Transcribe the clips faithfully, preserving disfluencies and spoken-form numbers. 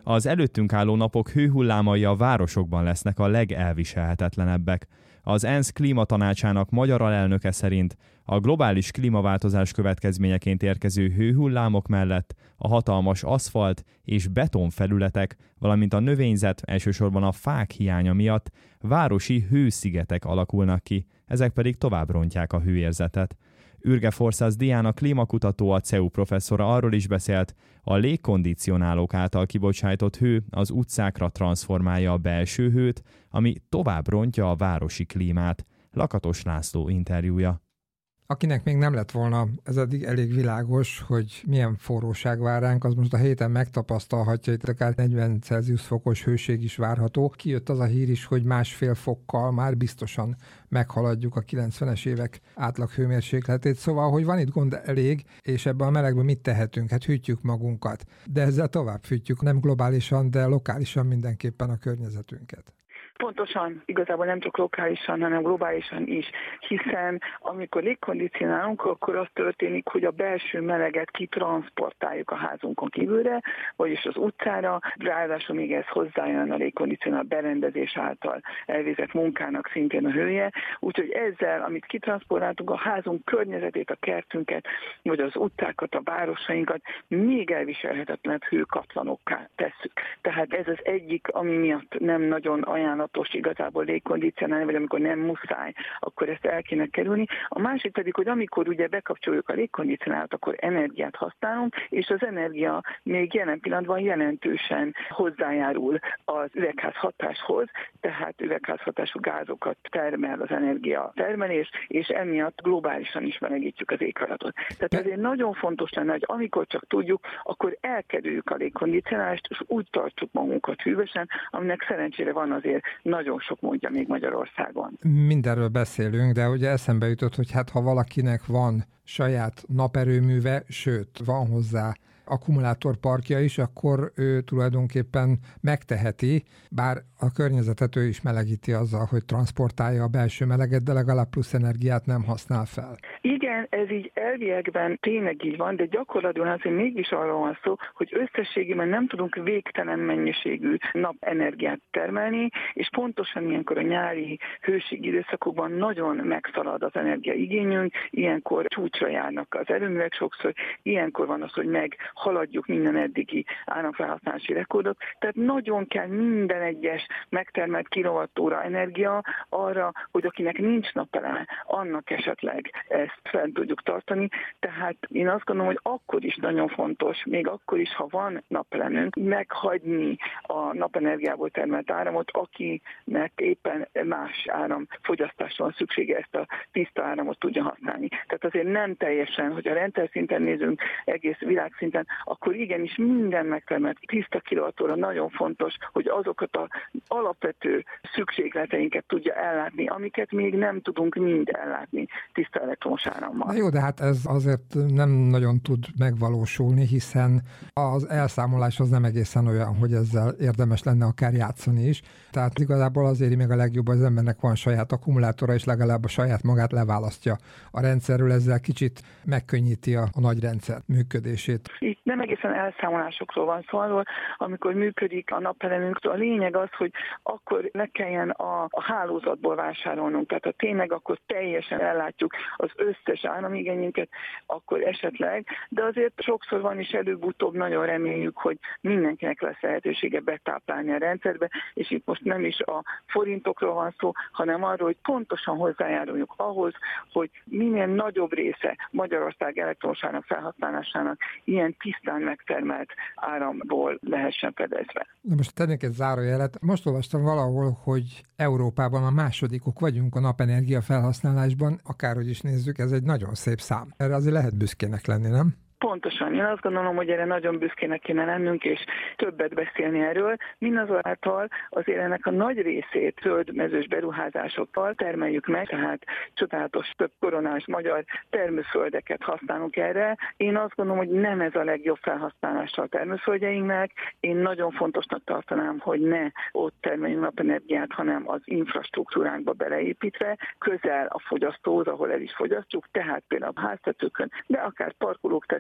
Az előttünk álló napok hőhullámai a városokban lesznek a legelviselhetetlenebbek. Az ENSZ klímatanácsának magyar alelnöke szerint a globális klímaváltozás következményeként érkező hőhullámok mellett a hatalmas aszfalt és betonfelületek, valamint a növényzet, elsősorban a fák hiánya miatt városi hőszigetek alakulnak ki, ezek pedig tovább rontják a hőérzetet. Ürge Forszász Diana klímakutató, a cé e u professzora arról is beszélt, a légkondicionálók által kibocsájtott hő az utcákra transformálja a belső hőt, ami tovább rontja a városi klímát. Lakatos László interjúja. Akinek még nem lett volna ez eddig elég világos, hogy milyen forróság vár ránk, az most a héten megtapasztalhatja, hogy akár negyven Celsius fokos hőség is várható. Kijött az a hír is, hogy másfél fokkal már biztosan meghaladjuk a kilencvenes évek átlag hőmérsékletét. Szóval, hogy van itt gond elég, és ebben a melegben mit tehetünk? Hát hűtjük magunkat. De ezzel tovább fűtjük, nem globálisan, de lokálisan mindenképpen a környezetünket. Pontosan, igazából nem csak lokálisan, hanem globálisan is, hiszen amikor légkondicionálunk, akkor az történik, hogy a belső meleget kitranszportáljuk a házunkon kívülre, vagyis az utcára, ráadásul még ez hozzájön a légkondicionál berendezés által elvégzett munkának szintén a hője, úgyhogy ezzel, amit kitranszportáltunk, a házunk környezetét, a kertünket, vagy az utcákat, a városainkat még elviselhetetlenebb hőkatlanokká tesszük. Tehát ez az egyik, ami miatt nem nagyon ajánlott igazából légkondicionálni, vagy amikor nem muszáj, akkor ezt el kéne kerülni. A másik pedig, hogy amikor ugye bekapcsoljuk a légkondicionálót, akkor energiát használunk, és az energia még jelen pillanatban jelentősen hozzájárul az üvegházhatáshoz, tehát üvegházhatású gázokat termel az energia termelés, és emiatt globálisan is melegítjük az éghajlatot. Tehát ezért nagyon fontos lenne, hogy amikor csak tudjuk, akkor elkerüljük a légkondicionálást, és úgy tartsuk magunkat hűvösen, aminek szerencsére van azért nagyon sok módja még Magyarországon. Mindenről beszélünk, de ugye eszembe jutott, hogy hát ha valakinek van saját naperőműve, sőt, van hozzá akkumulátorparkja is, akkor ő tulajdonképpen megteheti, bár a környezetet ő is melegíti azzal, hogy transportálja a belső meleget, de legalább plusz energiát nem használ fel. Igen, ez így elviekben tényleg így van, de gyakorlatban azért mégis arról van szó, hogy összességében nem tudunk végtelen mennyiségű napenergiát termelni, és pontosan ilyenkor a nyári hőség időszakokban nagyon megszalad az energiaigényünk, ilyenkor csúcsra járnak az erőművek sokszor, ilyenkor van az, hogy meghaladjuk minden eddigi áramfelhasználási rekordot, tehát nagyon kell minden egyes megtermelt kilovattóra energia arra, hogy akinek nincs napeleme, annak esetleg ezt fent tudjuk tartani. Tehát én azt gondolom, hogy akkor is nagyon fontos, még akkor is, ha van napelemünk, meghagyni a napenergiából termelt áramot, akinek éppen más áramfogyasztásra van szüksége, ezt a tiszta áramot tudja használni. Tehát azért nem teljesen, hogy a rendszer szinten nézünk, egész világszinten, akkor igenis minden megtermelt tiszta kilovattóra nagyon fontos, hogy azokat az alapvető szükségleteinket tudja ellátni, amiket még nem tudunk mind ellátni tiszta elektromos árammal. Na jó, de hát ez azért nem nagyon tud megvalósulni, hiszen az elszámolás az nem egészen olyan, hogy ezzel érdemes lenne akár játszani is. Tehát igazából az éri meg a legjobb, hogy az embernek van saját akkumulátora, és legalább a saját magát leválasztja a rendszerről, ezzel kicsit megkönnyíti a, a nagy rendszer működését. Itt nem egészen elszámolásokról van szó, arról, amikor működik a napelemünk. A lényeg az, hogy akkor ne kelljen a, a hálózatból vásárolnunk. Tehát ha tényleg akkor teljesen ellátjuk az összes áramigényünket, akkor esetleg, de azért sokszor van is előbb-utóbb, nagyon reméljük, hogy mindenkinek lesz lehetősége betáplálni a rendszerbe, és itt most nem is a forintokról van szó, hanem arról, hogy pontosan hozzájáruljuk ahhoz, hogy minél nagyobb része Magyarország elektromos áram felhasználásának ilyen tisztán megtermelt áramból lehessen fedezve. Na most tennék egy zárójelet. Most olvastam valahol, hogy Európában a másodikok vagyunk a napenergia felhasználásban, akárhogy is nézzük, ez egy nagyon szép szám. Erre azért lehet büszkének lenni, nem? Pontosan. Én azt gondolom, hogy erre nagyon büszkének kéne lennünk, és többet beszélni erről. Mindazonáltal azért ennek a nagy részét zöldmezős beruházásokkal termeljük meg, tehát csodálatos több koronás magyar termőföldeket használunk erre. Én azt gondolom, hogy nem ez a legjobb felhasználása a termőföldjeinknek. Én nagyon fontosnak tartanám, hogy ne ott termeljünk napenergiát, hanem az infrastruktúránkba beleépítve, közel a fogyasztóhoz, ahol el is fogyasztjuk, tehát például a háztetőkön, de akár parkolók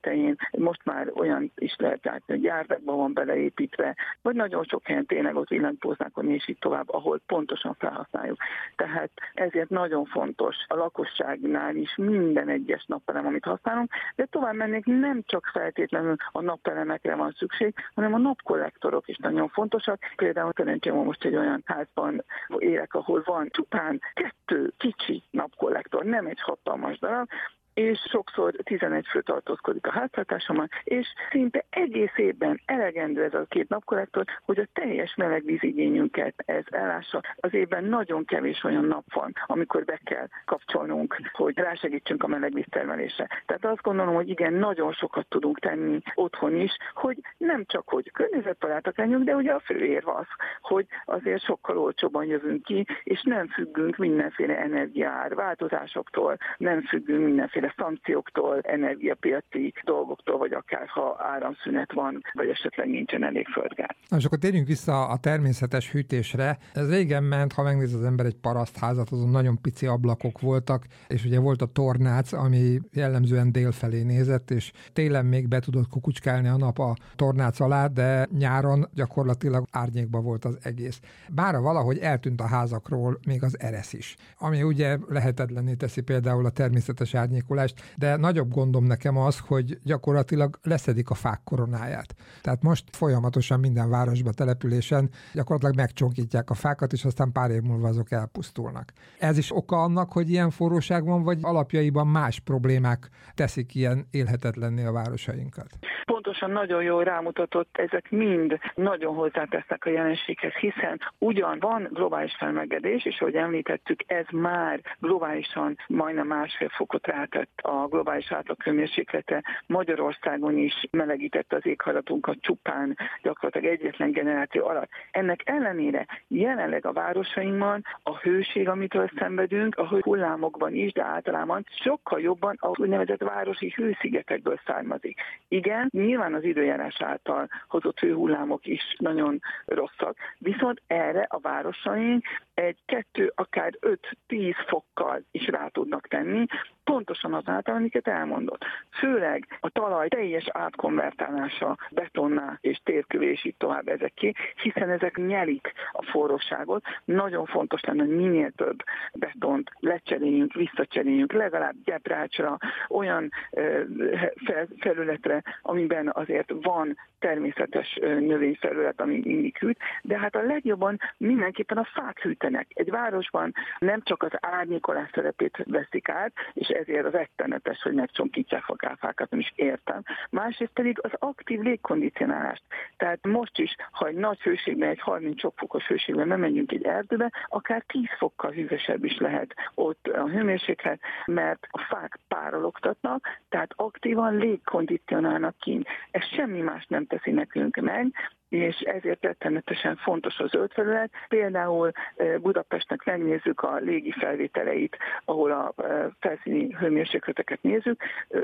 tetején. Most már olyan is lehet látni, hogy járdákban van beleépítve, vagy nagyon sok helyen tényleg ott villanypóznákon és így tovább, ahol pontosan felhasználjuk. Tehát ezért nagyon fontos a lakosságnál is minden egyes napelem, amit használunk, de tovább mennék, nem csak feltétlenül a napelemekre van szükség, hanem a napkollektorok is nagyon fontosak. Például szerencsém most egy olyan házban élek, ahol van csupán kettő kicsi napkollektor, nem egy hatalmas darab, és sokszor tizenegy fő tartózkodik a háztartásomban, és szinte egész évben elegendő ez a két napkollektor, hogy a teljes melegvízigényünket ez ellássa. Az évben nagyon kevés olyan nap van, amikor be kell kapcsolnunk, hogy rásegítsünk a melegvíztermelésre. Tehát azt gondolom, hogy igen, nagyon sokat tudunk tenni otthon is, hogy nem csak, hogy környezetbarátak legyünk, de ugye a fő érv az, hogy azért sokkal olcsóban jövünk ki, és nem függünk mindenféle energiaár változásoktól, nem függünk mindenféle szankcióktól, energiapiaci dolgoktól, vagy akár ha áramszünet van, vagy esetleg nincsen elég földgáz. Na, és akkor térjünk vissza a természetes hűtésre. Ez régen ment, ha megnéz az ember egy parasztházat, azon nagyon pici ablakok voltak, és ugye volt a tornác, ami jellemzően délfelé nézett, és télen még be tudott kukucskálni a nap a tornác alá, de nyáron gyakorlatilag árnyékba volt az egész. Bár valahogy eltűnt a házakról még az eresz is, ami ugye lehetetlenné teszi például a természetes árnyékolást, de nagyobb gondom nekem az, hogy gyakorlatilag leszedik a fák koronáját. Tehát most folyamatosan minden városba, településen gyakorlatilag megcsonkítják a fákat, és aztán pár év múlva azok elpusztulnak. Ez is oka annak, hogy ilyen forróság van, vagy alapjaiban más problémák teszik ilyen élhetetlenné a városainkat? Pontosan nagyon jól rámutatott, ezek mind nagyon hozzátesznek a jelenséghez, hiszen ugyan van globális felmelegedés, és ahogy említettük, ez már globálisan majdnem másfél fokot rátett a globális átlaghőmérséklete. Magyarországon is melegítette az éghajlatunkat csupán gyakorlatilag egyetlen generáció alatt. Ennek ellenére jelenleg a városainkban a hőség, amitől szenvedünk, a hullámokban is, de általában sokkal jobban a úgynevezett városi hőszigetekből származik. Igen, nyilván az időjárás által hozott hőhullámok is nagyon rosszak, viszont erre a városaink egy kettő, akár öt-tíz fokkal is rá tudnak tenni, pontosan azáltal, amiket elmondott. Főleg a talaj teljes átkonvertálása betonná és térkövé és így tovább ezeké, hiszen ezek nyelik a forróságot. Nagyon fontos lenne, hogy minél több betont lecseréljünk, visszacseréljünk, legalább gyeprácsra, olyan fel, felületre, amiben azért van természetes növényfelület, ami mindig hűt, de hát a legjobban mindenképpen a fák hűtenek. Egy városban nem csak az árnyékolás szerepét veszik át, és ezért az rettenetes, hogy megcsonkítják a fákat, nem is értem. Másrészt pedig az aktív légkondicionálást. Tehát most is, ha egy nagy hőségben, egy harminc fokos hőségben nem megyünk egy erdőbe, akár tíz fokkal hűvösebb is lehet ott a hőmérséklet, mert a fák párologtatnak, tehát aktívan légkondicionálnak kint. Ez semmi más nem teszi nekünk meg, és ezért rettenetesen fontos a zöld felület. Például Budapestnek megnézzük a légi felvételeit, ahol a felszíni hőmérsékleteket nézzük,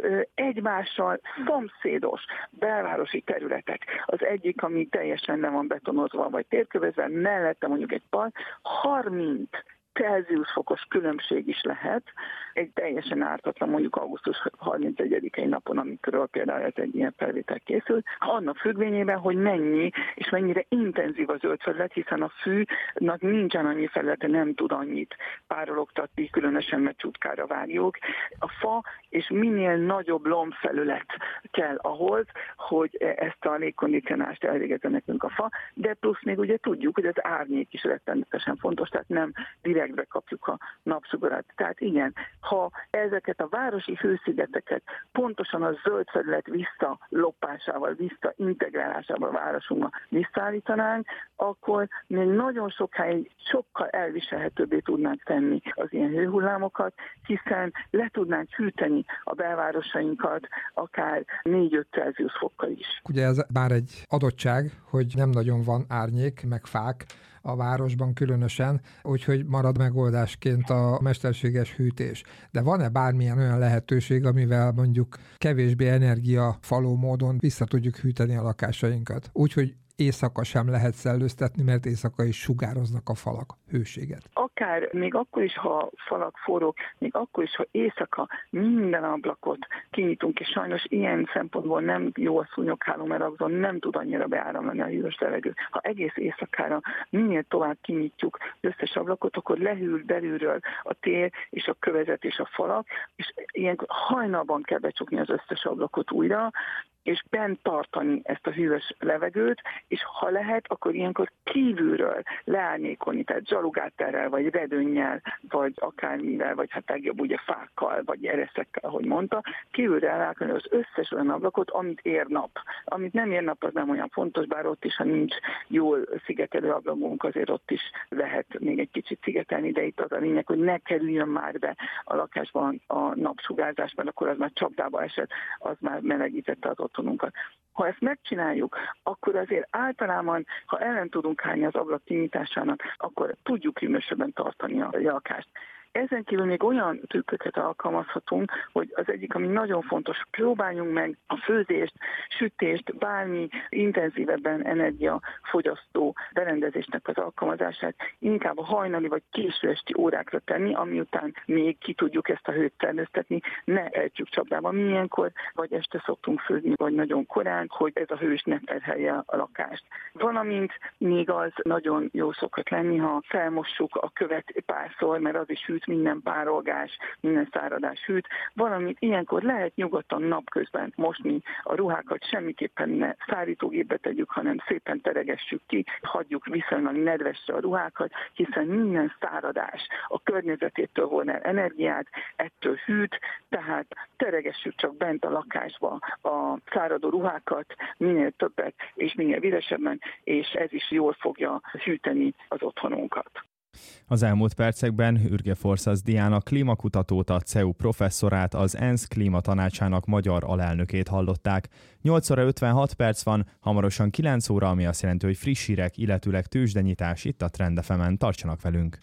egymással szomszédos belvárosi területek. Az egyik, ami teljesen le van betonozva, vagy térkövezve, mellette mondjuk egy park, harminc Celsius fokos különbség is lehet, egy teljesen ártatlan mondjuk augusztus harmincegyedikei napon, amikor például ez egy ilyen felvétel készült, annak függvényében, hogy mennyi és mennyire intenzív a zöld felület, hiszen a fűnak nincsen annyi felülete, nem tud annyit párologtatni, különösen mert csutkára vágjuk. A fa és minél nagyobb lombfelület kell ahhoz, hogy ezt a légkondicionálást elvégezze nekünk a fa, de plusz még ugye tudjuk, hogy az árnyék is rettenetesen fontos, tehát nem direktbe kapjuk a napsugarat. Tehát igen, ha ezeket a városi hőszigeteket pontosan a zöld felület visszalopásával, visszaintegrálásával a városunkba visszaállítanánk, akkor még nagyon sokáig sokkal elviselhetőbbé tudnánk tenni az ilyen hőhullámokat, hiszen le tudnánk hűteni a belvárosainkat akár négy-öt Celsius fokkal is. Ugye ez már egy adottság, hogy nem nagyon van árnyék, meg fák a városban különösen, úgyhogy marad megoldásként a mesterséges hűtés. De van-e bármilyen olyan lehetőség, amivel mondjuk kevésbé energiafaló módon vissza tudjuk hűteni a lakásainkat? Úgyhogy éjszaka sem lehet szellőztetni, mert éjszaka is sugároznak a falak hőséget. Akár még akkor is, ha falak forrók, még akkor is, ha éjszaka minden ablakot kinyitunk, és sajnos ilyen szempontból nem jó a szúnyogháló, mert azon nem tud annyira beáramlani a hűvös levegő. Ha egész éjszakára minél tovább kinyitjuk az összes ablakot, akkor lehűl belülről a tér és a kövezet és a falak, és ilyenkor hajnalban kell becsukni az összes ablakot újra, és bent tartani ezt a hűvös levegőt, és ha lehet, akkor ilyenkor kívülről leárnyékolni, tehát zsalugátterrel, vagy redőnnyel, vagy akármivel, vagy hát legjobb ugye fákkal, vagy ereszekkel, ahogy mondta, kívülre elárnyékolni az összes olyan ablakot, amit ér nap. Amit nem ér nap, az nem olyan fontos, bár ott is, ha nincs jól szigetelő ablakunk, azért ott is lehet még egy kicsit szigetelni, de itt az a lényeg, hogy ne kerüljön már be a lakásban a napsugárzás, mert akkor az már csapdába esett, az már melegítette az otthonunkat. Ha ezt megcsináljuk, akkor azért általában, ha ellen tudunk állni az ablak kinyitásának, akkor tudjuk hűvösebben tartani a lakást. Ezen kívül még olyan trükköket alkalmazhatunk, hogy az egyik, ami nagyon fontos, próbáljunk meg a főzést, sütést, bármi intenzívebben energiafogyasztó berendezésnek az alkalmazását inkább a hajnali vagy késő esti órákra tenni, ami után még ki tudjuk ezt a hőt szellőztetni, ne ejtsük csapdába milyenkor, vagy este szoktunk főzni, vagy nagyon korán, hogy ez a hős ne terhelje a lakást. Valamint még az nagyon jó szokott lenni, ha felmossuk a követ párszor, mert az is hűt, minden párolgás, minden száradás hűt, valamint ilyenkor lehet nyugodtan napközben mosni a ruhákat, semmiképpen ne szárítógépbe tegyük, hanem szépen teregessük ki, hagyjuk viszonylag nedvesre a ruhákat, hiszen minden száradás a környezetétől von el energiát, ettől hűt, tehát teregessük csak bent a lakásba a száradó ruhákat, minél többet és minél vizesebben, és ez is jól fogja hűteni az otthonunkat. Az elmúlt percekben Ürge Forsszasz Diana klímakutatót, a cé e u professzorát, az ENSZ klímatanácsának magyar alelnökét hallották. nyolc óra ötvenhat perc van, hamarosan kilenc óra, ami azt jelenti, hogy friss hírek, illetőleg tőzsdenyítás itt a Trend ef emen. Tartsanak velünk!